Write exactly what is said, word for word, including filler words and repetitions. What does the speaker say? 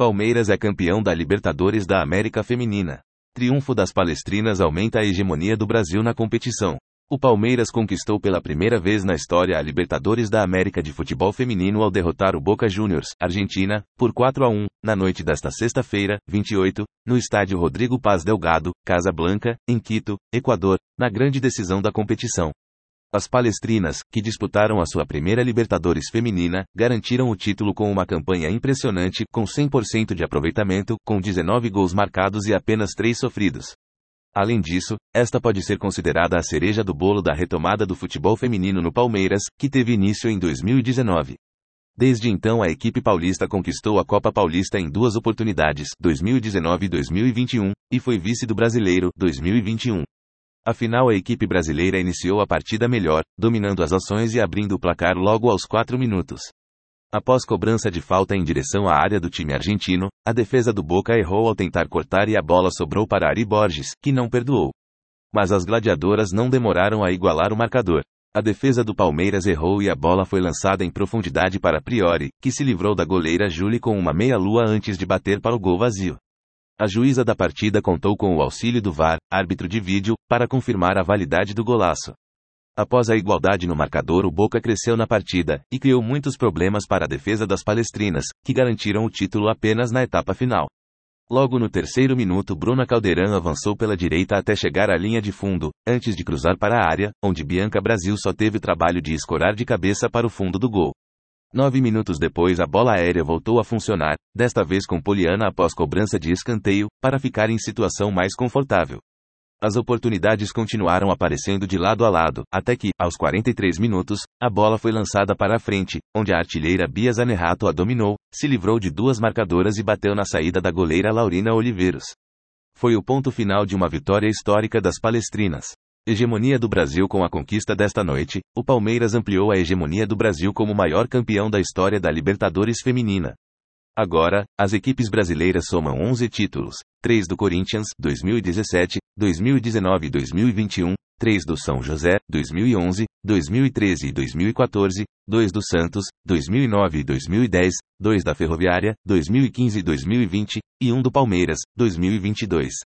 Palmeiras é campeão da Libertadores da América Feminina. Triunfo das palestrinas aumenta a hegemonia do Brasil na competição. O Palmeiras conquistou pela primeira vez na história a Libertadores da América de futebol feminino ao derrotar o Boca Juniors, Argentina, por quatro a um, na noite desta sexta-feira, vinte e oito, no estádio Rodrigo Paz Delgado, Casablanca, em Quito, Equador, na grande decisão da competição. As palestrinas, que disputaram a sua primeira Libertadores feminina, garantiram o título com uma campanha impressionante, com cem por cento de aproveitamento, com dezenove gols marcados e apenas três sofridos. Além disso, esta pode ser considerada a cereja do bolo da retomada do futebol feminino no Palmeiras, que teve início em dois mil e dezenove. Desde então a equipe paulista conquistou a Copa Paulista em duas oportunidades, dois mil e dezenove e dois mil e vinte e um, e foi vice do Brasileiro, dois mil e vinte e um. Afinal, a equipe brasileira iniciou a partida melhor, dominando as ações e abrindo o placar logo aos quatro minutos. Após cobrança de falta em direção à área do time argentino, a defesa do Boca errou ao tentar cortar e a bola sobrou para Ari Borges, que não perdoou. Mas as gladiadoras não demoraram a igualar o marcador. A defesa do Palmeiras errou e a bola foi lançada em profundidade para Priori, que se livrou da goleira Julie com uma meia-lua antes de bater para o gol vazio. A juíza da partida contou com o auxílio do V A R, árbitro de vídeo, para confirmar a validade do golaço. Após a igualdade no marcador, o Boca cresceu na partida, e criou muitos problemas para a defesa das palestrinas, que garantiram o título apenas na etapa final. Logo no terceiro minuto, Bruna Calderã avançou pela direita até chegar à linha de fundo, antes de cruzar para a área, onde Bianca Brasil só teve o trabalho de escorar de cabeça para o fundo do gol. Nove minutos depois a bola aérea voltou a funcionar, desta vez com Poliana após cobrança de escanteio, para ficar em situação mais confortável. As oportunidades continuaram aparecendo de lado a lado, até que, aos quarenta e três minutos, a bola foi lançada para a frente, onde a artilheira Bia Zanerato a dominou, se livrou de duas marcadoras e bateu na saída da goleira Laurina Oliveiros. Foi o ponto final de uma vitória histórica das palestrinas. Hegemonia do Brasil. Com a conquista desta noite, o Palmeiras ampliou a hegemonia do Brasil como o maior campeão da história da Libertadores feminina. Agora, as equipes brasileiras somam onze títulos, três do Corinthians, dois mil e dezessete, dois mil e dezenove e dois mil e vinte e um, três do São José, dois mil e onze, dois mil e treze e dois mil e quatorze, dois do Santos, dois mil e nove e dois mil e dez, dois da Ferroviária, dois mil e quinze e dois mil e vinte, e um do Palmeiras, dois mil e vinte e dois.